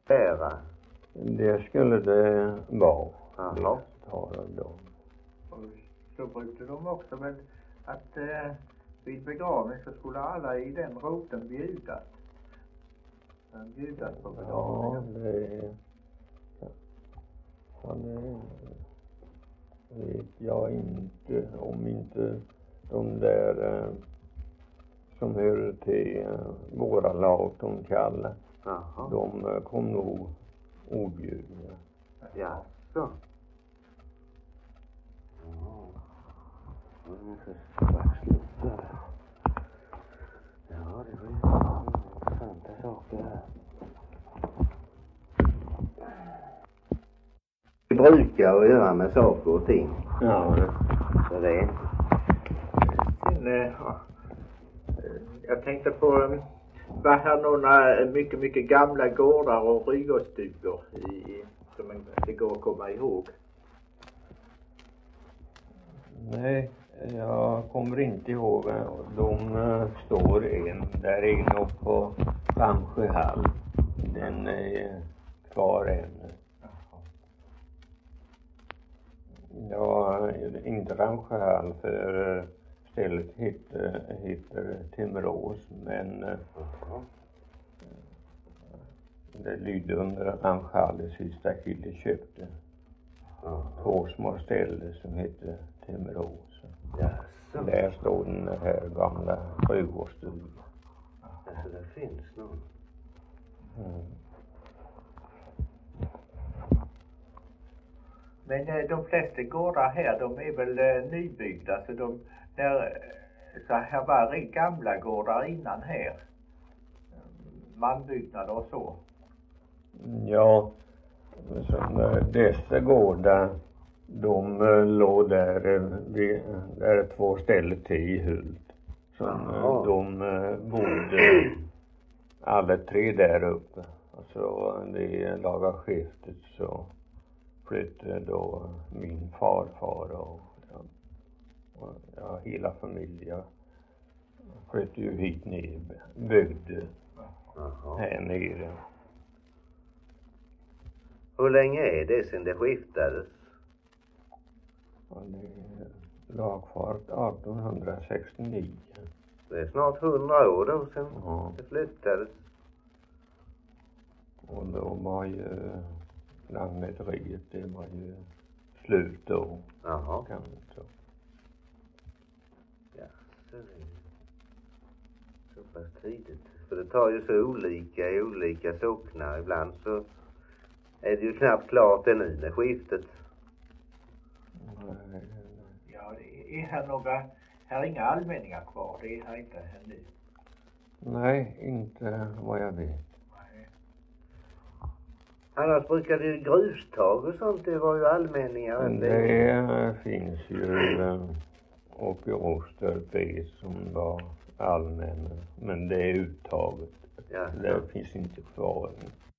Ära. Det skulle det vara. Jaha. Det tar de. Och så brukade de också väl att vid begravning så skulle alla i den roten bjudas. Bjudas på begravningen. Ja, det vet jag inte. Om inte de där som hör till våra lag, de kallar. Jaha. De kom nog objudna. Ja, så. Ja. Nu ska strax sluta. Ja, det var ju intressanta saker här. Vi brukar att göra med saker och ting. Ja. Så det är. Jag tänkte på vad här några mycket gamla gårdar och ryggåstugor som det går att komma ihåg. Nej, jag kommer inte ihåg. De står där inne på Ramsjöhall. Den är kvar ännu. Ja, inte Ramsjöhall för stället heter Timrås, men det lydde under Ramsjöhall, det sista killen köpte. Två små ställen som heter Timrås. Ja, så. Där står den här gamla sjukvårdsstugan. Alltså det finns någon. Men de flesta gårdar här, de är väl nybyggda, så så här var det gamla gårdar innan här. Manbyggnader och så. Ja, dessa gårdar, de låg där två ställen till i Hult. De bodde alla tre där uppe. Och så det laga skiftet så flyttade då min farfar och hela familjen flyttade ju hit ner, byggde här nere. Hur länge är det sedan det skiftades? Ja, det är lagfart 1869. Det är snart 100 år då sedan det flyttades. Och då var ju lantmäteriet, det var ju slut då. Jaha. Kan man så. Ja, så det är så pass tidigt. För det tar ju så olika i olika socknar. Ibland så är det ju knappt klart ännu med skiftet. Nej. Ja, det är här är inga allmänningar kvar, det är här inte här nu. Nej, inte vad jag vet. Nej. Annars brukade ju grustag och sånt, det var ju allmänningar. Det finns ju uppe i Åstorp som var allmänna, men det är uttaget. Ja. Det finns inte kvar.